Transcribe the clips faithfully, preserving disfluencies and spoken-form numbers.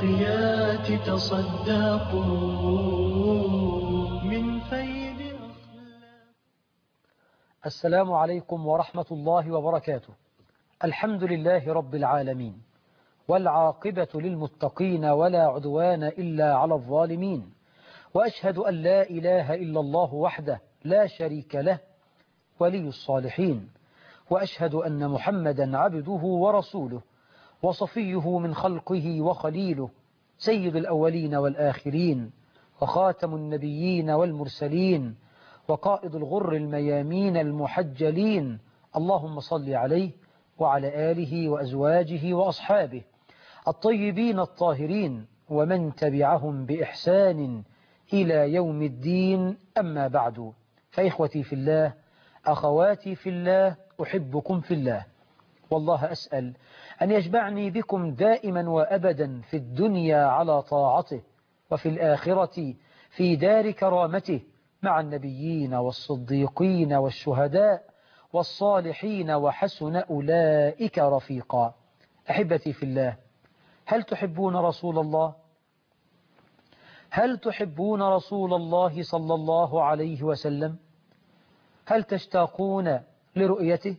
الباقيات تصدقوا من فيض أخلاق. السلام عليكم ورحمة الله وبركاته. الحمد لله رب العالمين، والعاقبة للمتقين ولا عدوان إلا على الظالمين، وأشهد أن لا إله إلا الله وحده لا شريك له ولي الصالحين، وأشهد أن محمدا عبده ورسوله وصفيه من خلقه وخليله، سيد الأولين والآخرين، وخاتم النبيين والمرسلين، وقائد الغر الميامين المحجلين. اللهم صل عليه وعلى آله وأزواجه وأصحابه الطيبين الطاهرين ومن تبعهم بإحسان إلى يوم الدين. أما بعد، فإخوتي في الله، أخواتي في الله، أحبكم في الله، والله أسأل أن يجمعني بكم دائما وأبدا في الدنيا على طاعته، وفي الآخرة في دار كرامته مع النبيين والصديقين والشهداء والصالحين، وحسن أولئك رفيقا. أحبتي في الله، هل تحبون رسول الله؟ هل تحبون رسول الله صلى الله عليه وسلم؟ هل تشتاقون لرؤيته؟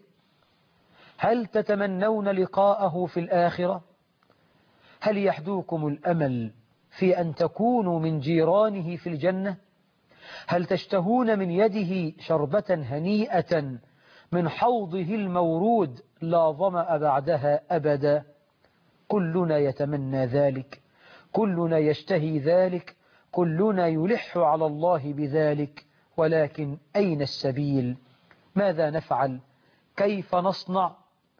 هل تتمنون لقاءه في الآخرة؟ هل يحدوكم الأمل في أن تكونوا من جيرانه في الجنة؟ هل تشتهون من يده شربة هنيئة من حوضه المورود لا ظمأ بعدها أبدا؟ كلنا يتمنى ذلك، كلنا يشتهي ذلك، كلنا يلح على الله بذلك، ولكن أين السبيل؟ ماذا نفعل؟ كيف نصنع؟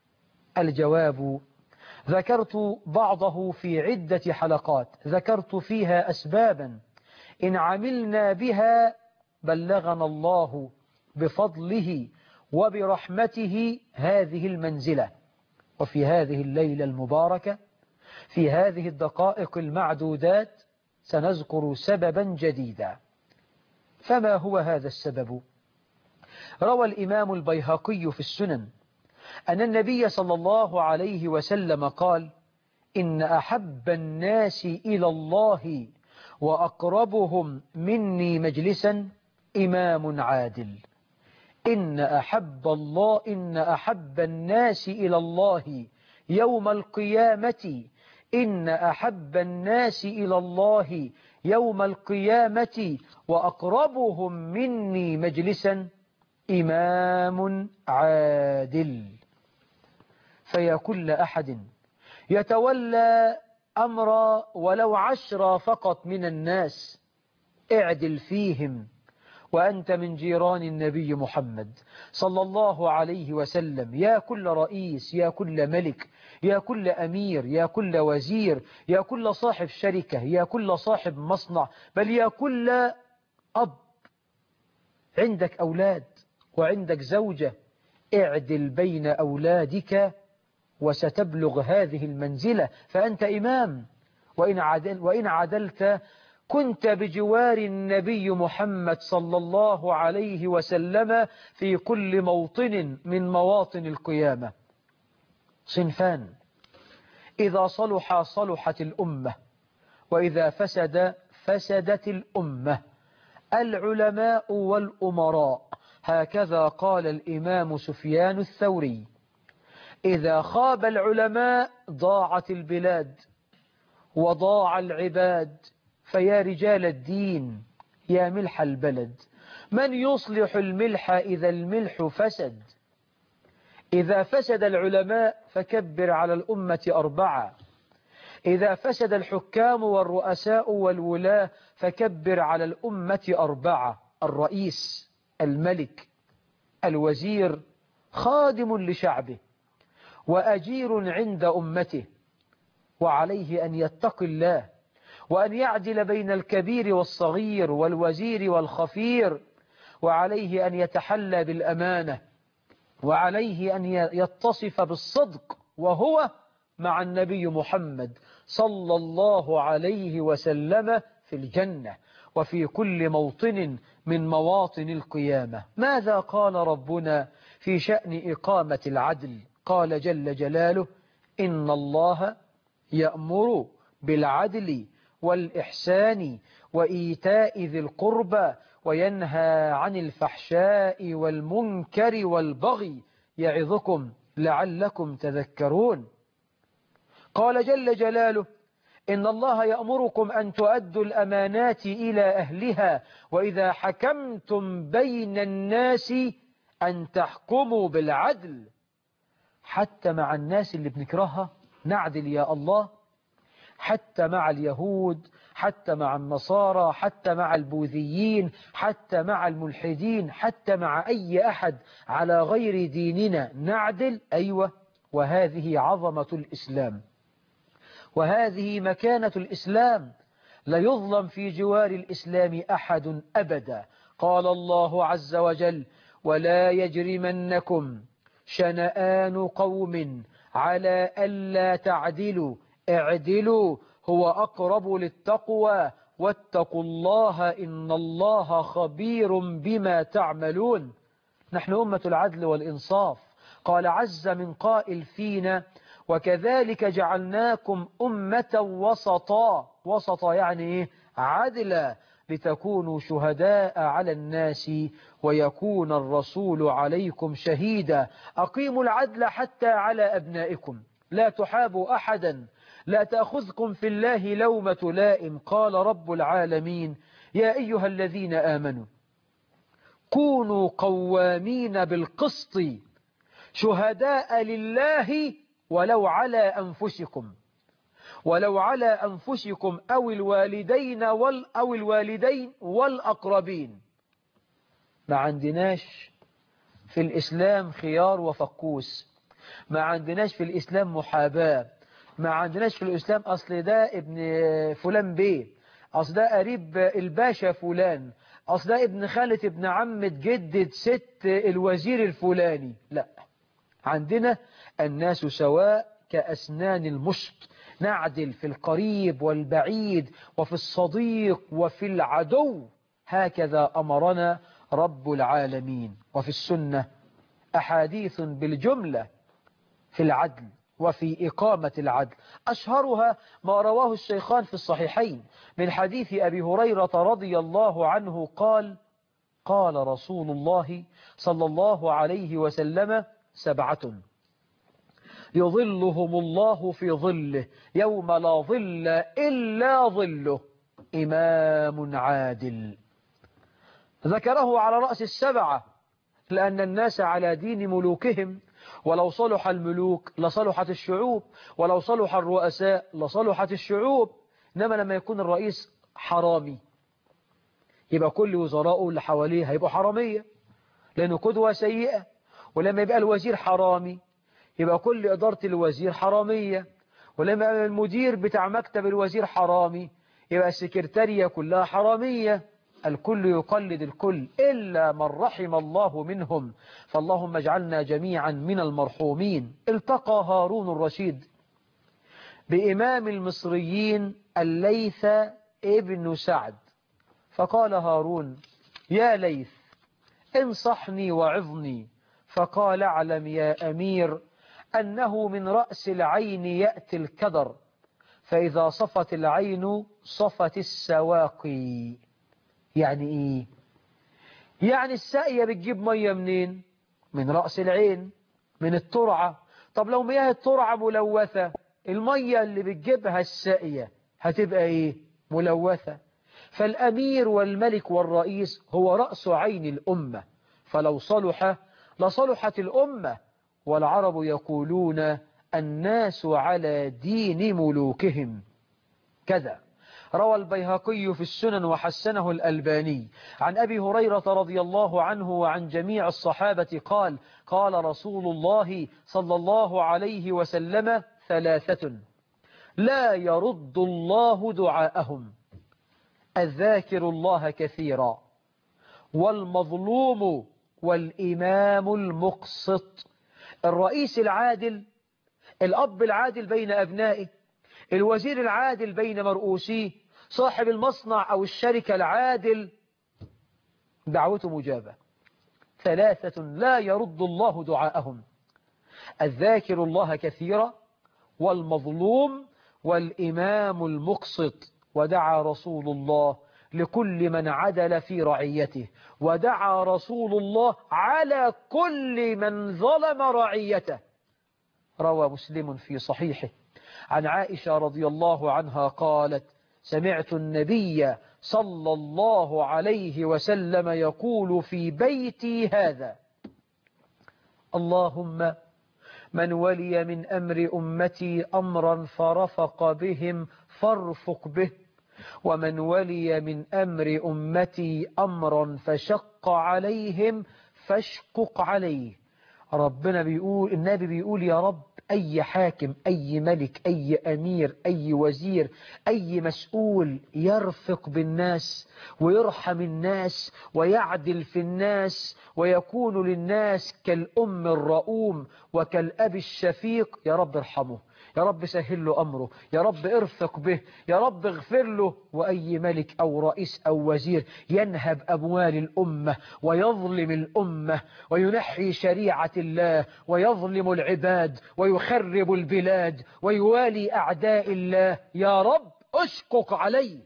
الجواب ذكرت بعضه في عدة حلقات، ذكرت فيها أسبابا إن عملنا بها بلغنا الله بفضله وبرحمته هذه المنزلة. وفي هذه الليلة المباركة، في هذه الدقائق المعدودات، سنذكر سببا جديدا. فما هو هذا السبب؟ روى الإمام البيهقي في السنن أن النبي صلى الله عليه وسلم قال: إن أحب الناس إلى الله وأقربهم مني مجلسا إمام عادل. إن أحب الله إن أحب الناس إلى الله يوم القيامة إن أحب الناس إلى الله يوم القيامة وأقربهم مني مجلسا إمام عادل. فيا كل أحد يتولى أمر ولو عشرة فقط من الناس، اعدل فيهم وأنت من جيران النبي محمد صلى الله عليه وسلم. يا كل رئيس، يا كل ملك، يا كل أمير، يا كل وزير، يا كل صاحب شركة، يا كل صاحب مصنع، بل يا كل أب عندك أولاد وعندك زوجة، اعدل بين أولادك وستبلغ هذه المنزلة، فأنت إمام. وإن, عدل وإن عدلت كنت بجوار النبي محمد صلى الله عليه وسلم في كل موطن من مواطن القيامة. صنفان: إذا صلح صلحت الأمة، وإذا فسد فسدت الأمة: العلماء والأمراء. هكذا قال الإمام سفيان الثوري. إذا خاب العلماء ضاعت البلاد وضاع العباد. فيا رجال الدين، يا ملح البلد، من يصلح الملح إذا الملح فسد؟ إذا فسد العلماء فكبر على الأمة أربعة. إذا فسد الحكام والرؤساء والولاة فكبر على الأمة أربعة: الرئيس، الملك، الوزير، خادم لشعبه وأجير عند أمته. وعليه أن يتقي الله وأن يعدل بين الكبير والصغير والوزير والخفير، وعليه أن يتحلى بالأمانة، وعليه أن يتصف بالصدق، وهو مع النبي محمد صلى الله عليه وسلم في الجنة وفي كل موطن من مواطن القيامة. ماذا قال ربنا في شأن إقامة العدل؟ قال جل جلاله: إن الله يأمر بالعدل والإحسان وإيتاء ذي القربى وينهى عن الفحشاء والمنكر والبغي يعظكم لعلكم تذكرون. قال جل جلاله إن الله يأمركم أن تؤدوا الأمانات إلى أهلها وإذا حكمتم بين الناس أن تحكموا بالعدل. حتى مع الناس اللي بنكرهها نعدل يا الله، حتى مع اليهود، حتى مع النصارى، حتى مع البوذيين، حتى مع الملحدين، حتى مع أي أحد على غير ديننا نعدل. أيوة، وهذه عظمة الإسلام، وهذه مكانة الإسلام. لا يظلم في جوار الإسلام أحد أبدا. قال الله عز وجل ولا يجرمنكم شنآن قوم على ألا تعدلوا اعدلوا هو أقرب للتقوى واتقوا الله إن الله خبير بما تعملون. نحن أمة العدل والإنصاف. قال عز من قائل فينا وكذلك جعلناكم أمة وسطا. وسطا يعني إيه؟ عدلا لتكونوا شهداء على الناس ويكون الرسول عليكم شهيدا. أقيموا العدل حتى على أبنائكم، لا تحابوا أحدا، لا تأخذكم في الله لومة لائم. قال رب العالمين يا أيها الذين آمنوا كونوا قوامين بالقسط شهداء لله ولو على أنفسكم ولو على أنفسكم أو الوالدين وال أو الوالدين والأقربين. ما عندناش في الإسلام خيار وفقوس، ما عندناش في الإسلام محاباة، ما عندناش في الإسلام أصل ده ابن فلان بيه، أصل ده قريب الباشا فلان، أصل ده ابن خالة ابن عمة جدة ست الوزير الفلاني. لا، عندنا الناس سواء كأسنان المشط، نعدل في القريب والبعيد وفي الصديق وفي العدو. هكذا أمرنا رب العالمين. وفي السنة أحاديث بالجملة في العدل وفي إقامة العدل، أشهرها ما رواه الشيخان في الصحيحين من حديث أبي هريرة رضي الله عنه قال قال رسول الله صلى الله عليه وسلم سبعة يظلهم الله في ظله يوم لا ظل إلا ظله إمام عادل. ذكره على رأس السبعة لأن الناس على دين ملوكهم، ولو صلح الملوك لصلحت الشعوب، ولو صلح الرؤساء لصلحت الشعوب. إنما لما يكون الرئيس حرامي يبقى كل وزراءه اللي حواليه هيبقوا حرامية لأنه قدوة سيئة. ولما يبقى الوزير حرامي يبقى كل إدارة الوزير حرامية. ولما يبقى المدير بتاع مكتب الوزير حرامي يبقى السكرتارية كلها حرامية. الكل يقلد الكل إلا من رحم الله منهم، فاللهم اجعلنا جميعا من المرحومين. التقى هارون الرشيد بإمام المصريين الليث ابن سعد فقال هارون يا ليث انصحني وعظني. فقال اعلم يا أمير أنه من رأس العين يأتي الكدر، فإذا صفت العين صفت السواقي. يعني إيه؟ يعني الساقية بتجيب مية منين؟ من رأس العين، من الترعة. طب لو مياه الترعة ملوثة المية اللي بتجيبها الساقية هتبقى إيه؟ ملوثة. فالأمير والملك والرئيس هو رأس عين الأمة، فلو صلح لصلحت الأمة. والعرب يقولون الناس على دين ملوكهم. كذا روى البيهقي في السنن وحسنه الألباني عن أبي هريرة رضي الله عنه وعن جميع الصحابة قال قال رسول الله صلى الله عليه وسلم ثلاثة لا يرد الله دعاءهم: الذاكر الله كثيرا، والمظلوم، والإمام المقسط. الرئيس العادل، الأب العادل بين أبنائه، الوزير العادل بين مرؤوسيه، صاحب المصنع أو الشركة العادل، دعوته مجابة. ثلاثة لا يرد الله دعاءهم: الذاكر الله كثيرا، والمظلوم، والإمام المقسط. ودعا رسول الله لكل من عدل في رعيته، ودعا رسول الله على كل من ظلم رعيته. روى مسلم في صحيحه عن عائشة رضي الله عنها قالت: سمعت النبي صلى الله عليه وسلم يقول في بيتي هذا: اللهم من ولي من أمر أمتي أمرا فرفق بهم فارفق به، ومن ولي من أمر أمتي أمرا فشق عليهم فاشقق عليه. ربنا بيقول، النبي بيقول: يا رب أي حاكم، أي ملك، أي أمير، أي وزير، أي مسؤول يرفق بالناس ويرحم الناس ويعدل في الناس ويكون للناس كالأم الرؤوم وكالأب الشفيق، يا رب ارحمه، يا رب سهل له أمره، يا رب ارفق به، يا رب اغفر له. وأي ملك أو رئيس أو وزير ينهب أموال الأمة ويظلم الأمة وينحي شريعة الله ويظلم العباد ويخرب البلاد ويوالي أعداء الله، يا رب اشقق عليه،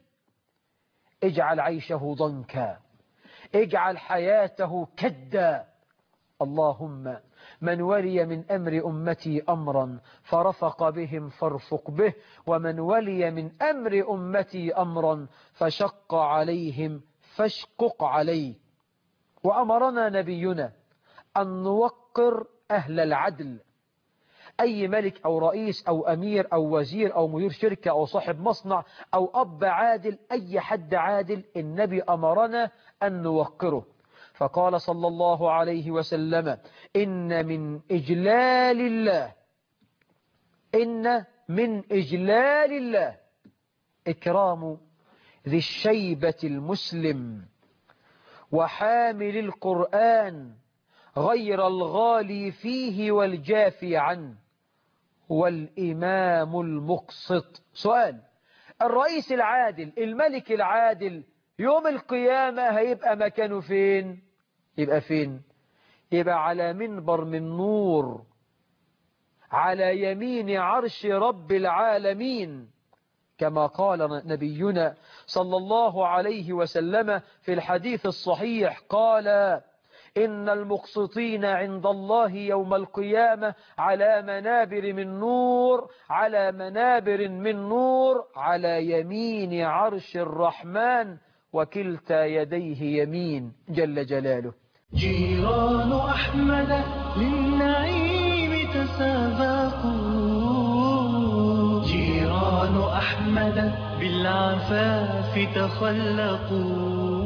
اجعل عيشه ضنكا، اجعل حياته كدا. اللهم من ولي من أمر أمتي أمرا فرفق بهم فارفق به، ومن ولي من أمر أمتي أمرا فشق عليهم فاشقق عليه. وأمرنا نبينا أن نوقر أهل العدل، أي ملك أو رئيس أو أمير أو وزير أو مدير شركة أو صاحب مصنع أو أب عادل، أي حد عادل النبي أمرنا أن نوقره. فقال صلى الله عليه وسلم: إن من إجلال الله إن من إجلال الله إكرام ذي الشيبة المسلم وحامل القرآن غير الغالي فيه والجافي عنه والإمام المقسط. سؤال: الرئيس العادل، الملك العادل، يوم القيامة هيبقى مكانه فين؟ يبقى فين؟ يبقى على منبر من نور على يمين عرش رب العالمين، كما قال نبينا صلى الله عليه وسلم في الحديث الصحيح، قال: إن المقسطين عند الله يوم القيامة على منابر من نور على منابر من نور على يمين عرش الرحمن وكلتا يديه يمين جل جلاله. جيران أحمد للنعيم تسابقوا، جيران أحمد بالعفاف تخلقوا.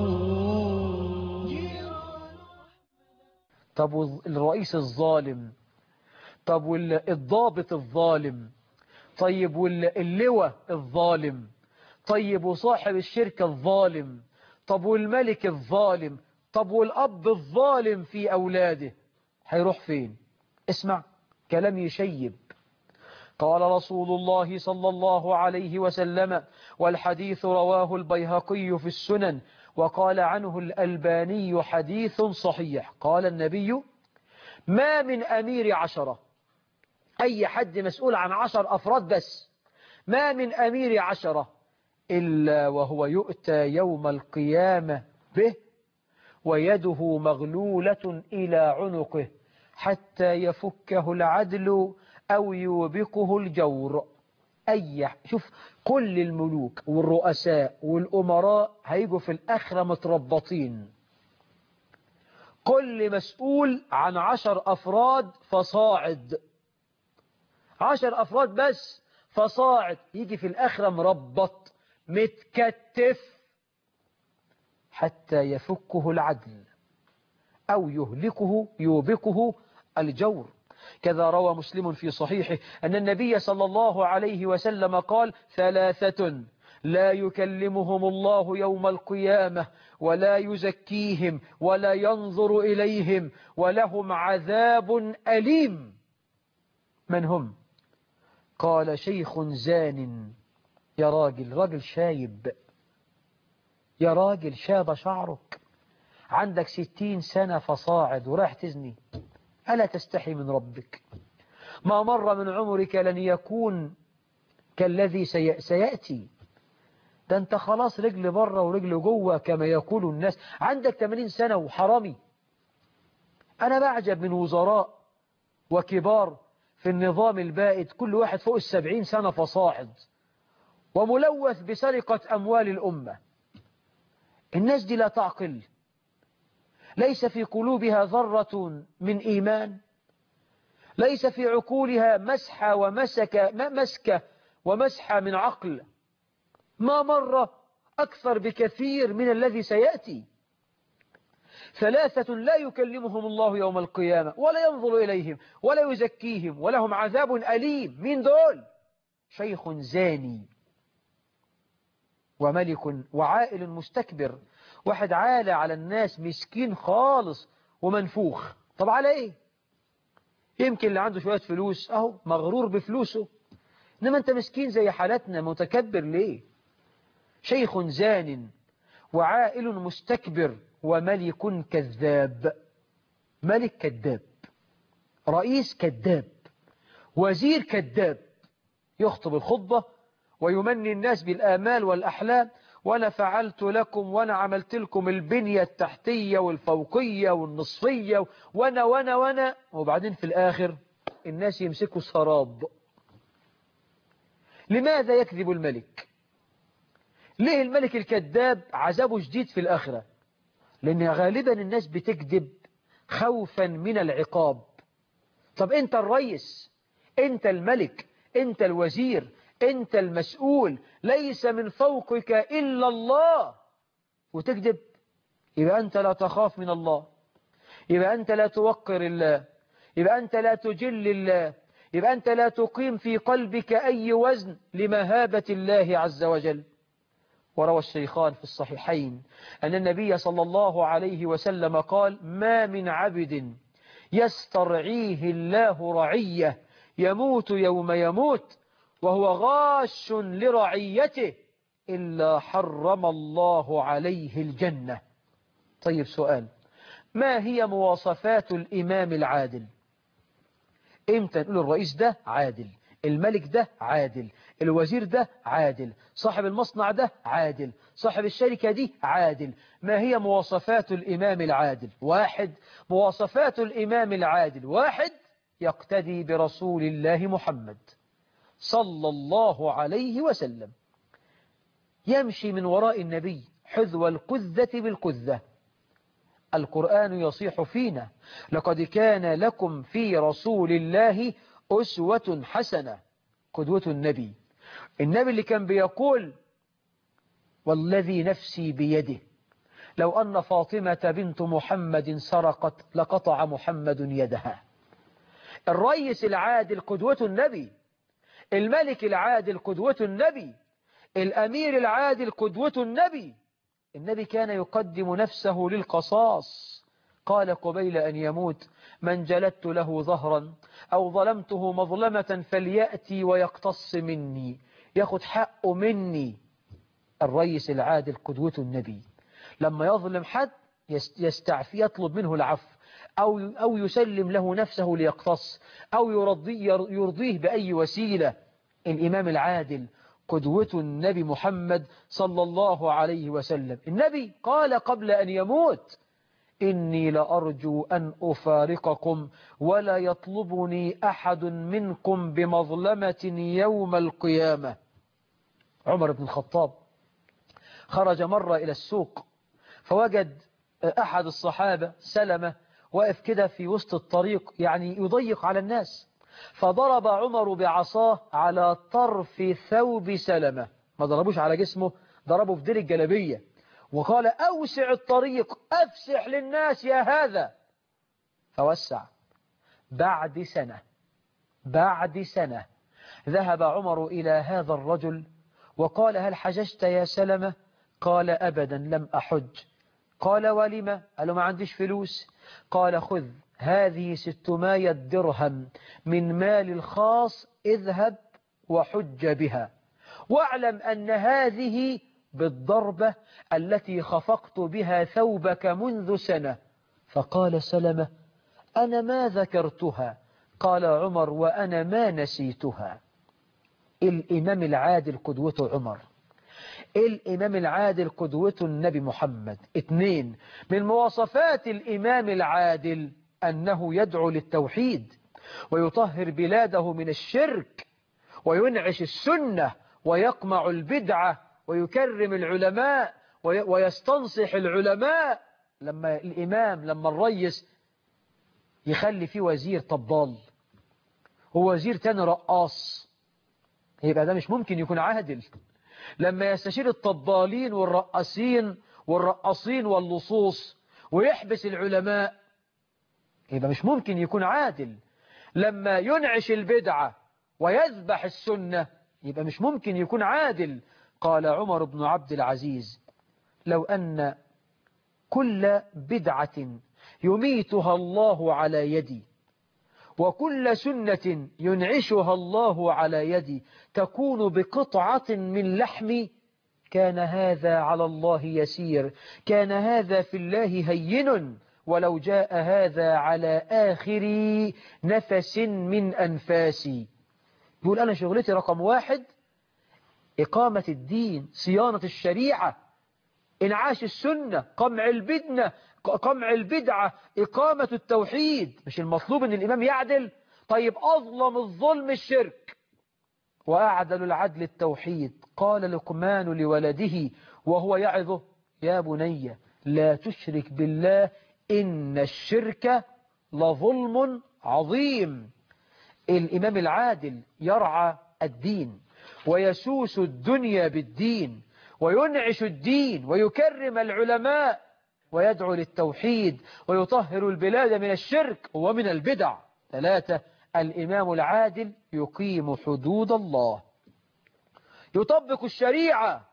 طب الرئيس الظالم، طب والضابط الظالم، طيب واللواء الظالم، طيب وصاحب الشركة الظالم، طب والملك الظالم، طب والأب الظالم في أولاده، هيروح فين؟ اسمع كلام يشيب. قال رسول الله صلى الله عليه وسلم، والحديث رواه البيهقي في السنن وقال عنه الألباني حديث صحيح، قال النبي: ما من أمير عشرة، أي حد مسؤول عن عشر أفراد بس، ما من أمير عشرة إلا وهو يؤتى يوم القيامة به ويده مغلولة إلى عنقه حتى يفكه العدل أو يوبقه الجور. أي شوف، كل الملوك والرؤساء والأمراء هيجوا في الآخرة متربطين، كل مسؤول عن عشر أفراد فصاعد، عشر أفراد بس فصاعد، يجي في الآخرة مربط متكتف حتى يفكه العدل أو يهلكه يوبقه الجور. كذا روى مسلم في صحيحه أن النبي صلى الله عليه وسلم قال: ثلاثة لا يكلمهم الله يوم القيامة ولا يزكيهم ولا ينظر إليهم ولهم عذاب أليم. من هم؟ قال: شيخ زان، يا راجل، راجل شايب، يا راجل شاب شعرك، عندك ستين سنة فصاعد وراح تزني، ألا تستحي من ربك؟ ما مر من عمرك لن يكون كالذي سي... سيأتي. ده انت خلاص رجل بره ورجل جوه كما يقول الناس. عندك ثمانين سنة وحرامي. أنا بعجب من وزراء وكبار في النظام البائد، كل واحد فوق السبعين سنة فصاعد، وملوث بسرقة أموال الأمة. الناس دي لا تعقل، ليس في قلوبها ذرة من إيمان، ليس في عقولها مسحة ومسكة مسكة ومسحة من عقل. ما مر أكثر بكثير من الذي سيأتي. ثلاثة لا يكلمهم الله يوم القيامة ولا ينظر إليهم ولا يزكيهم ولهم عذاب أليم. من دول؟ شيخ زاني وملك وعائل مستكبر. واحد عالى على الناس، مسكين خالص ومنفوخ. طب على ايه؟ يمكن اللي عنده شوية فلوس اهو مغرور بفلوسه، انما انت مسكين زي حالتنا متكبر ليه؟ شيخ زان وعائل مستكبر وملك كذاب. ملك كذاب، رئيس كذاب، وزير كذاب، يخطب الخطبة ويمني الناس بالآمال والأحلام، وأنا فعلت لكم وأنا عملت لكم البنية التحتية والفوقية والنصفية وأنا وأنا وأنا وبعدين في الآخر الناس يمسكوا سراب. لماذا يكذب الملك؟ ليه الملك الكذاب عذابه شديد في الآخرة؟ لأن غالبا الناس بتكذب خوفا من العقاب. طب أنت الرئيس، أنت الملك، أنت الوزير، أنت المسؤول، ليس من فوقك إلا الله، وتكذب؟ يبقى أنت لا تخاف من الله، يبقى أنت لا توقر الله، يبقى أنت لا تجل الله، يبقى أنت لا تقيم في قلبك أي وزن لمهابة الله عز وجل. وروى الشيخان في الصحيحين أن النبي صلى الله عليه وسلم قال: ما من عبد يسترعيه الله رعية يموت يوم يموت وهو غاش لرعيته إلا حرم الله عليه الجنة. طيب سؤال، ما هي مواصفات الإمام العادل؟ إمتى نقول الرئيس ده عادل، الملك ده عادل، الوزير ده عادل، صاحب المصنع ده عادل، صاحب الشركة دي عادل؟ ما هي مواصفات الإمام العادل؟ واحد، مواصفات الإمام العادل واحد، يقتدي برسول الله محمد صلى الله عليه وسلم، يمشي من وراء النبي حذو القذة بالقذة. القرآن يصيح فينا: لقد كان لكم في رسول الله أسوة حسنة. قدوة النبي، النبي اللي كان بيقول: والذي نفسي بيده لو أن فاطمة بنت محمد سرقت لقطع محمد يدها. الرئيس العادل قدوة النبي، الملك العادل قدوة النبي، الأمير العادل قدوة النبي. النبي كان يقدم نفسه للقصاص. قال قبيل أن يموت: من جلدت له ظهرا أو ظلمته مظلمة فليأتي ويقتص مني، ياخد حقه مني. الرئيس العادل قدوة النبي، لما يظلم حد يستعفي، يطلب منه العفو، أو أو يسلم له نفسه ليقتص، أو يرضيه, يرضيه بأي وسيلة. الإمام العادل قدوة النبي محمد صلى الله عليه وسلم. النبي قال قبل أن يموت: إني لأرجو أن أفارقكم ولا يطلبني أحد منكم بمظلمة يوم القيامة. عمر بن الخطاب خرج مرة إلى السوق، فوجد أحد الصحابة سلمة واقف كده في وسط الطريق، يعني يضيق على الناس، فضرب عمر بعصاه على طرف ثوب سلمة، ما ضربوش على جسمه، ضربه في دير الجلبية، وقال: أوسع الطريق، أفسح للناس يا هذا. فوسع. بعد سنة بعد سنة ذهب عمر إلى هذا الرجل وقال: هل حججت يا سلمة؟ قال: أبدا لم أحج. قال: ولم؟ قال: ما عنديش فلوس. قال: خذ هذه ستمائة درهم من مال الخاص، اذهب وحج بها، واعلم أن هذه بالضربة التي خفقت بها ثوبك منذ سنة. فقال سلمة: أنا ما ذكرتها. قال عمر: وأنا ما نسيتها. الإمام العادل قدوته عمر، الإمام العادل قدوته النبي محمد. اثنين، من مواصفات الإمام العادل أنه يدعو للتوحيد ويطهر بلاده من الشرك وينعش السنة ويقمع البدعة ويكرم العلماء ويستنصح العلماء. لما الإمام لما الرئيس يخلي فيه وزير طبال ووزير تاني رقاص، يبقى ده مش ممكن يكون عادل. لما يستشير الطبالين والرقاصين والرقاصين واللصوص ويحبس العلماء، يبقى مش ممكن يكون عادل. لما ينعش البدعة ويذبح السنة، يبقى مش ممكن يكون عادل. قال عمر بن عبد العزيز: لو أن كل بدعة يميتها الله على يدي وكل سنة ينعشها الله على يدي تكون بقطعة من لحمي كان هذا على الله يسير، كان هذا في الله هين، ولو جاء هذا على آخر نفس من أنفاسي. يقول أنا شغلتي رقم واحد إقامة الدين، صيانة الشريعة، إنعاش السنة، قمع البدنة قمع البدعة، إقامة التوحيد. مش المطلوب أن الإمام يعدل؟ طيب أظلم الظلم الشرك وأعدل العدل التوحيد. قال لقمان لولده وهو يعظه: يا بني لا تشرك بالله إن الشرك لظلم عظيم. الإمام العادل يرعى الدين ويسوس الدنيا بالدين وينعش الدين ويكرم العلماء ويدعو للتوحيد ويطهر البلاد من الشرك ومن البدع. ثلاثة، الإمام العادل يقيم حدود الله، يطبق الشريعة،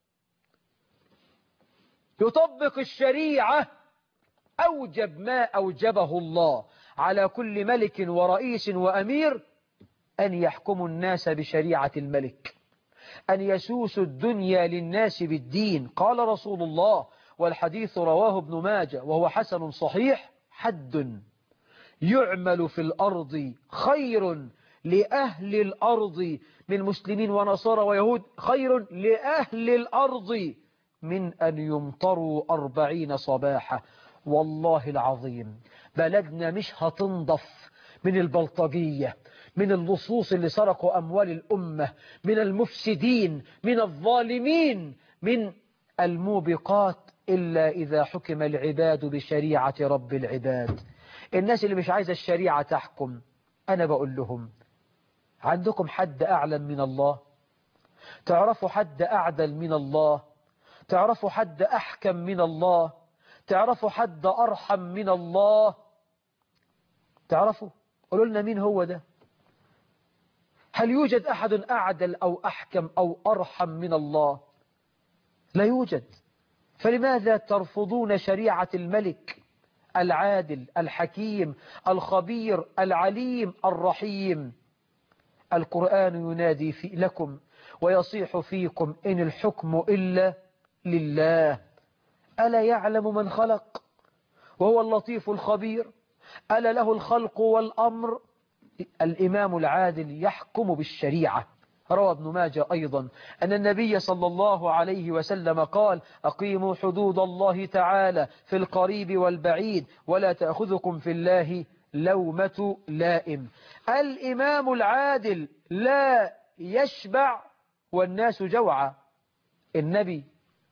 يطبق الشريعة، أوجب ما أوجبه الله على كل ملك ورئيس وأمير أن يحكموا الناس بشريعة الملك، أن يسوسوا الدنيا للناس بالدين. قال رسول الله، والحديث رواه ابن ماجه وهو حسن صحيح: حد يعمل في الأرض خير لأهل الأرض من مسلمين ونصارى ويهود، خير لأهل الأرض من أن يمطروا أربعين صباحا. والله العظيم بلدنا مش هتنضف من البلطجية، من اللصوص اللي سرقوا أموال الأمة، من المفسدين، من الظالمين، من الموبقات، إلا إذا حكم العباد بشريعة رب العباد. الناس اللي مش عايزة الشريعة تحكم، أنا بقول لهم: عندكم حد أعلم من الله؟ تعرفوا حد أعدل من الله؟ تعرفوا حد أحكم من الله؟ تعرفوا حد أرحم من الله؟ تعرفوا؟ قولوا لنا مين هو ده؟ هل يوجد أحد أعدل أو أحكم أو أرحم من الله؟ لا يوجد. فلماذا ترفضون شريعة الملك العادل الحكيم الخبير العليم الرحيم؟ القرآن ينادي في لكم ويصيح فيكم: إن الحكم إلا لله. ألا يعلم من خلق وهو اللطيف الخبير؟ ألا له الخلق والأمر؟ الإمام العادل يحكم بالشريعة. روى ابن ماجه أيضا أن النبي صلى الله عليه وسلم قال: أقيموا حدود الله تعالى في القريب والبعيد ولا تأخذكم في الله لومة لائم. الإمام العادل لا يشبع والناس جوعى. النبي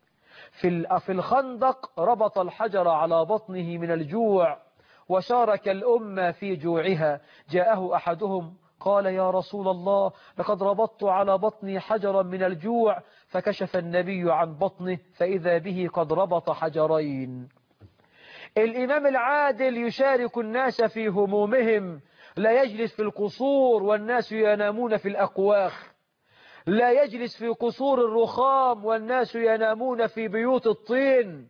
في الخندق ربط الحجر على بطنه من الجوع وشارك الأمة في جوعها. جاءه أحدهم قال: يا رسول الله، لقد ربطت على بطني حجرا من الجوع. فكشف النبي عن بطنه فإذا به قد ربط حجرين. الإمام العادل يشارك الناس في همومهم، لا يجلس في القصور والناس ينامون في الأكواخ، لا يجلس في قصور الرخام والناس ينامون في بيوت الطين.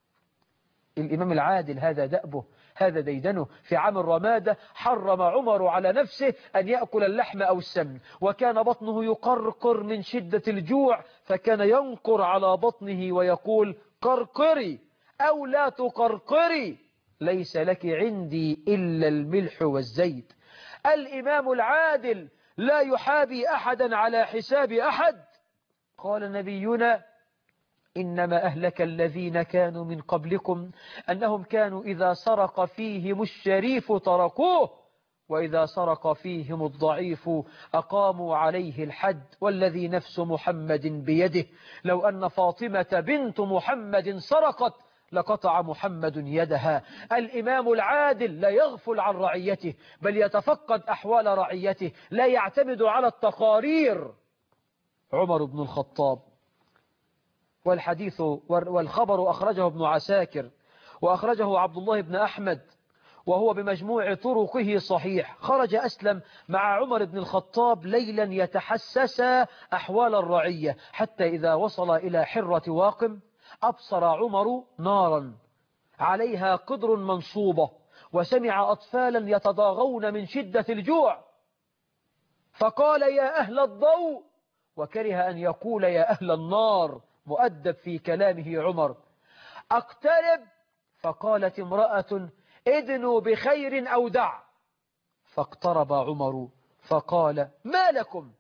الإمام العادل هذا دأبه، هذا ديدنه. في عام الرمادة حرم عمر على نفسه أن يأكل اللحم أو السمن، وكان بطنه يقرقر من شدة الجوع، فكان ينقر على بطنه ويقول: قرقري أو لا تقرقري، ليس لك عندي إلا الملح والزيت. الإمام العادل لا يحابي أحدا على حساب أحد. قال نبينا إنما أهلك الذين كانوا من قبلكم أنهم كانوا إذا سرق فيهم الشريف تركوه وإذا سرق فيهم الضعيف أقاموا عليه الحد والذي نفس محمد بيده لو أن فاطمة بنت محمد سرقت لقطع محمد يدها. الإمام العادل لا يغفل عن رعيته بل يتفقد أحوال رعيته لا يعتمد على التقارير. عمر بن الخطاب، والحديث والخبر أخرجه ابن عساكر وأخرجه عبد الله بن أحمد وهو بمجموع طرقه صحيح. خرج أسلم مع عمر بن الخطاب ليلا يتحسس أحوال الرعية حتى إذا وصل إلى حرة واقم أبصر عمر نارا عليها قدر منصوبة وسمع أطفالا يتضاغون من شدة الجوع فقال يا أهل الضوء وكره أن يقول يا أهل النار مؤدب في كلامه عمر. أقترب فقالت امرأة ادنوا بخير أو دع فاقترب عمر فقال ما لكم؟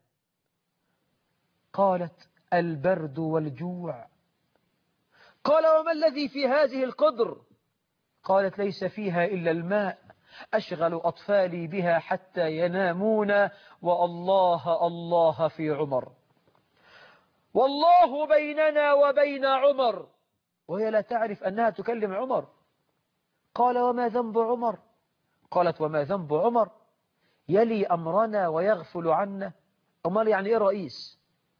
قالت البرد والجوع. قال وما الذي في هذه القدر؟ قالت ليس فيها إلا الماء أشغل أطفالي بها حتى ينامون والله الله في عمر والله بيننا وبين عمر وهي لا تعرف أنها تكلم عمر. قال وما ذنب عمر؟ قالت وما ذنب عمر يلي أمرنا ويغفل عنا. أمال يعني إيه رئيس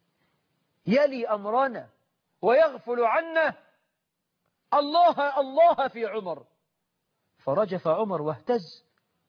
يلي أمرنا ويغفل عنا؟ الله الله في عمر. فرجف عمر واهتز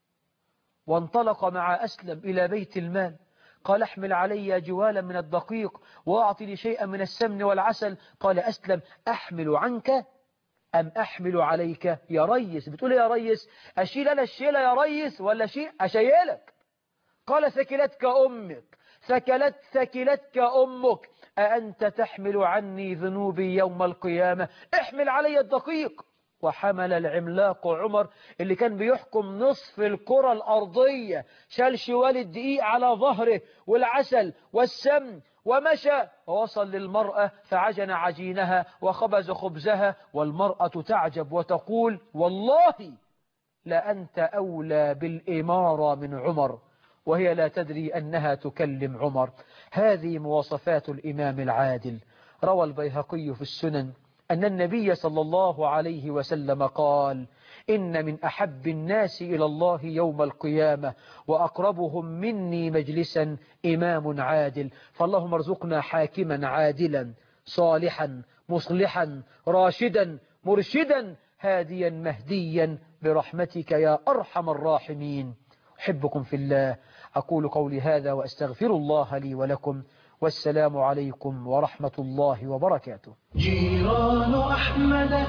وانطلق مع أسلم إلى بيت المال. قال احمل علي جوالا من الدقيق وأعطي لي شيئا من السمن والعسل. قال أسلم أحمل عنك أم أحمل عليك؟ يا ريس بتقول يا ريس أشيل أنا الشيلة يا ريس ولا شيء أشيلك؟ قال ثكلتك أمك ثكلت ثكلتك أمك أأنت تحمل عني ذنوبي يوم القيامة؟ احمل علي الدقيق. وحمل العملاق عمر اللي كان بيحكم نصف الكرة الأرضية شال شوال الدقيق على ظهره والعسل والسمن ومشى ووصل للمرأة فعجن عجينها وخبز خبزها والمرأة تعجب وتقول والله لأنت أولى بالإمارة من عمر وهي لا تدري أنها تكلم عمر. هذه مواصفات الإمام العادل. روى البيهقي في السنن أن النبي صلى الله عليه وسلم قال إن من أحب الناس إلى الله يوم القيامة وأقربهم مني مجلسا إمام عادل. فاللهم ارزقنا حاكما عادلا صالحا مصلحا راشدا مرشدا هاديا مهديا برحمتك يا أرحم الراحمين. أحبكم في الله. أقول قولي هذا وأستغفر الله لي ولكم والسلام عليكم ورحمة الله وبركاته. جيران أحمد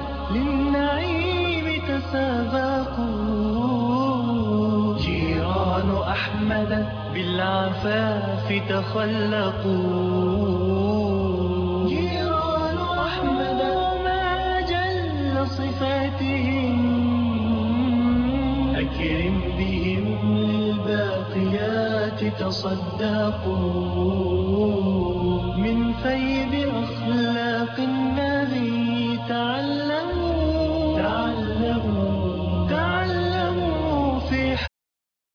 للنعيم تسابقوا جيران أحمد بالعفاف تخلقوا جيران أحمد ما أجل صفاتهم أكرم بهم للباقيات تصدقوا من فيض أخلاق النبي تعلم